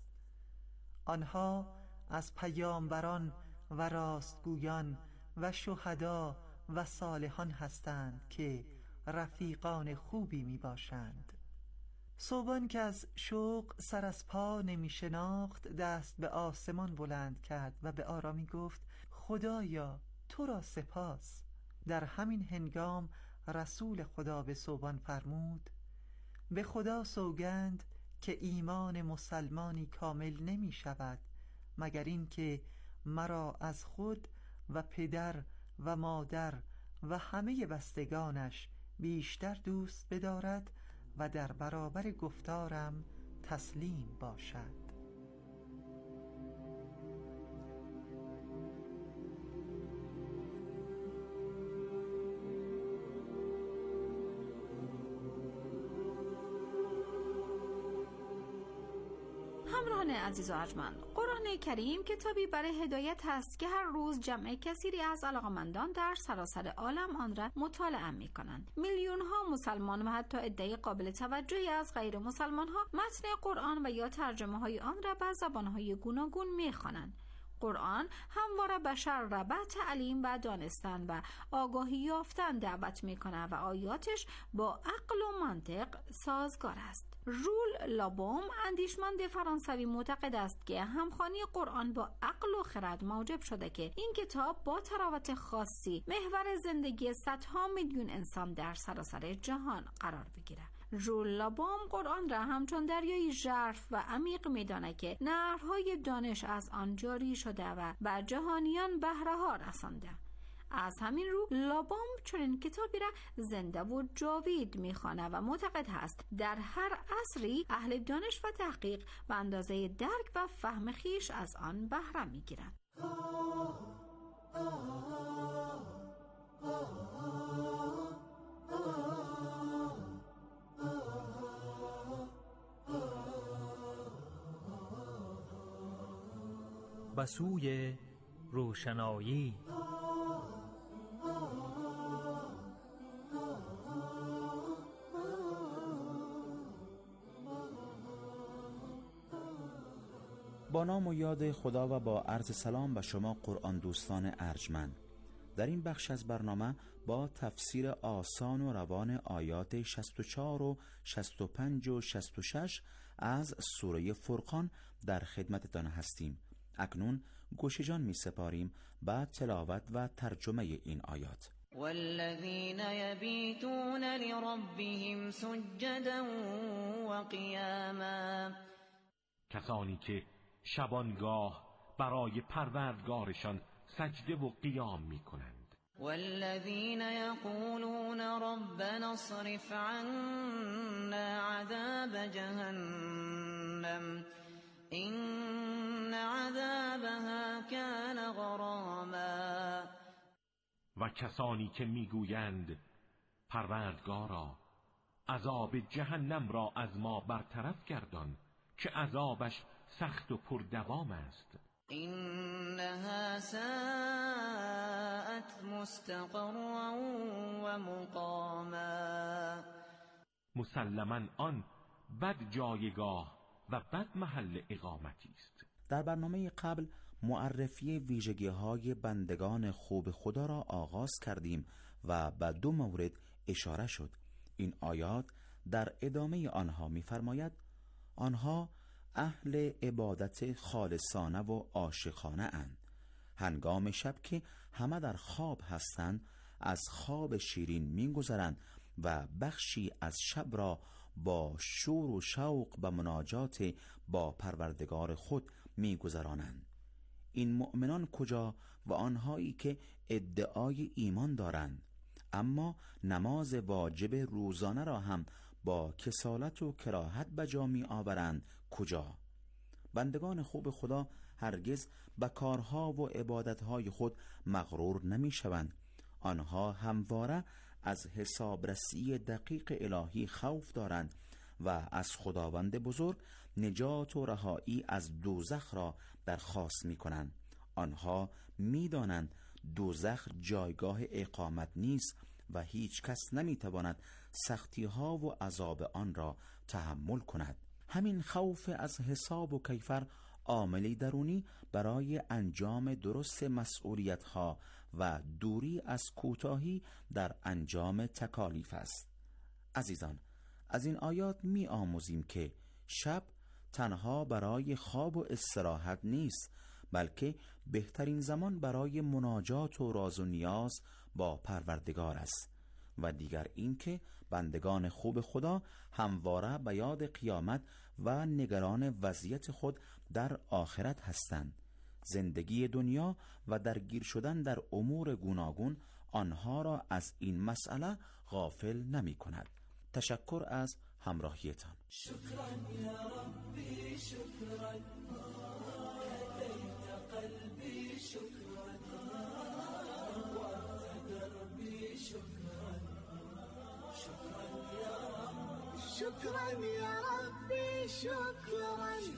آنها از پیامبران و راستگویان و شهدا و صالحان هستند که رفیقان خوبی می باشند. ثوبان که از شوق سر از پا نمی شناخت دست به آسمان بلند کرد و به آرامی گفت خدایا تو را سپاس. در همین هنگام رسول خدا به ثوبان فرمود به خدا سوگند که ایمان مسلمانی کامل نمی شود مگر این که مرا از خود و پدر و مادر و همه بستگانش بیشتر دوست بدارد و در برابر گفتارم تسلیم باشد. همراهان عزیز و ارجمند، قرآن کریم کتابی برای هدایت است که هر روز جمع کثیری از علاقمندان در سراسر عالم آن را مطالعه می کنند. میلیون ها مسلمان و حتی عده قابل توجهی از غیر مسلمان ها متن قرآن و یا ترجمه های آن را بر زبان های گوناگون می خوانند. قرآن همواره بشر را به تعلیم و دانستن و آگاهی یافتن دعوت میکنه و آیاتش با عقل و منطق سازگار است. ژول لابوم اندیشمند فرانسوی معتقد است که همخوانی قرآن با عقل و خرد موجب شده که این کتاب با تراوت خاصی محور زندگی صدها میلیون انسان در سراسر جهان قرار بگیره. ژول لابوم قرآن را همچون دریای ژرف و عمیق میدانه که نهرهای دانش از آن جاری شده و به جهانیان بهره ها رسانده. از همین رو لابوم چنین کتابی را زنده و جاوید میخوانه و معتقد هست در هر عصری اهل دانش و تحقیق به اندازه درک و فهم خیش از آن بهره میگیرند. به سوی روشنایی. با نام و یاد خدا و با عرض سلام به شما قرآن دوستان ارجمند. در این بخش از برنامه با تفسیر آسان و روان آیات شصت و چهار و شصت و پنج و شصت و شش از سوره فرقان در خدمتتان هستیم. اکنون گوش جان می سپاریم به تلاوت و ترجمه این آیات. والذین یبیتون لربهم سجدا و قیاما. کسانی که شبانگاه برای پروردگارشان سجده و قیام می کنند. والذین یقولون ربنا اصرف عنا عذاب جهنم این عذابها کان غراما. و کسانی که میگویند پروردگارا عذاب جهنم را از ما برطرف گردان که عذابش سخت و پردوام است. اینها ساءت مستقرا و مقاما. مسلماً آن بد جایگاه و بد محل اقامتی است. در برنامه قبل معرفی ویژگی های بندگان خوب خدا را آغاز کردیم و به دو مورد اشاره شد. این آیات در ادامه آنها می‌فرماید آنها اهل عبادت خالصانه و عاشقانه اند. هنگام شب که همه در خواب هستند از خواب شیرین می‌گذرند و بخشی از شب را با شور و شوق به مناجات با پروردگار خود می‌گذرانند. این مؤمنان کجا و آنهایی که ادعای ایمان دارند اما نماز واجب روزانه را هم با کسالت و کراهت به جا می‌آورند کجا؟ بندگان خوب خدا هرگز به کارها و عبادتهای خود مغرور نمی‌شوند. آنها همواره از حسابرسی دقیق الهی خوف دارند و از خداوند بزرگ نجات و رهایی از دوزخ را درخواست می‌کنند. آنها می‌دانند دوزخ جایگاه اقامت نیست و هیچ کس نمی‌تواند سختی‌ها و عذاب آن را تحمل کند. همین خوف از حساب و کیفر عاملی درونی برای انجام درست مسئولیت‌ها و دوری از کوتاهی در انجام تکالیف است. عزیزان، از این آیات می آموزیم که شب تنها برای خواب و استراحت نیست، بلکه بهترین زمان برای مناجات و راز و نیاز با پروردگار است. و دیگر این که بندگان خوب خدا همواره به یاد قیامت و نگران وضعیت خود در آخرت هستند. زندگی دنیا و درگیر شدن در امور گوناگون آنها را از این مسئله غافل نمی کند. تشکر از همراهیتان. شکرا یا ربی شکرا هدیت قلبی شکرا وقت دربی شکرا شکرا یا رب شکرا یا ربی شکرا